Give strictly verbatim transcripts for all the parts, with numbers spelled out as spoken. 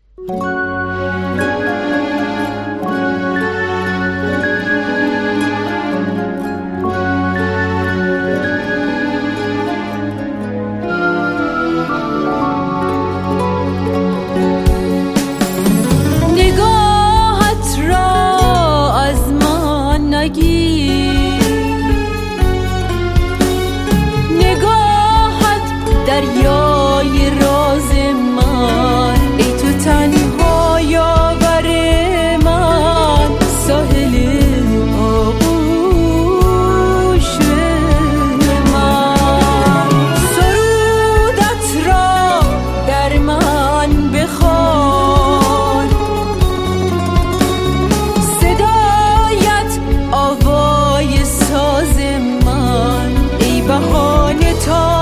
دریای راز من، ای تو تنها یاور من، ساحل آغوش من. سرودت را در من بخوان، صدایت آوای ساز من، ای بهانه تا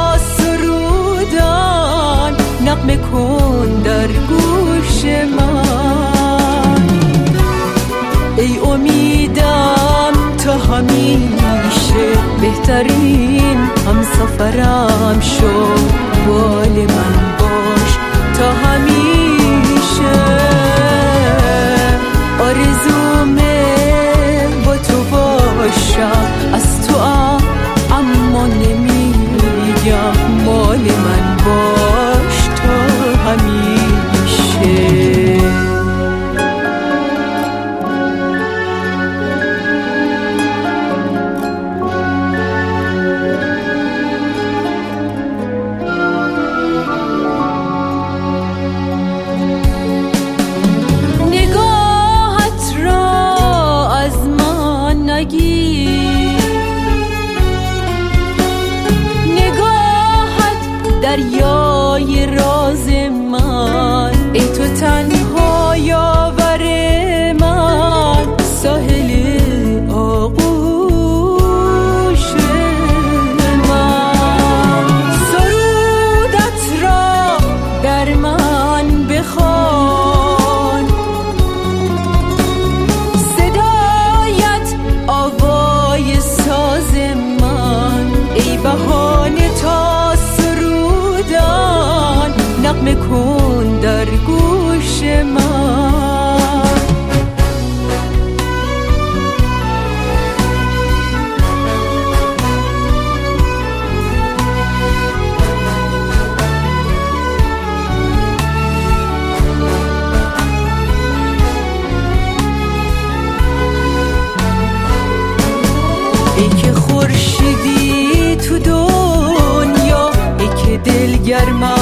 نغمه کن در گوش من. ای امیدم تا همیشه، بهترین همسفرم شو، بال من باش تا همیشه. آرزومه با تو باشم، از تو اما نمیگم، مال من باش همیشه. نگاهت را از من نگیر، نگاهت دریای راز من، ای تو تنها یاور من، ساحل آغوش من. سرودت را در من بخوان، صدایت آوای ساز من، ای بهانه تا سرودن، نغمه کن در گوش من. ای که خورشیدی تو دنیا، ای که دلگرم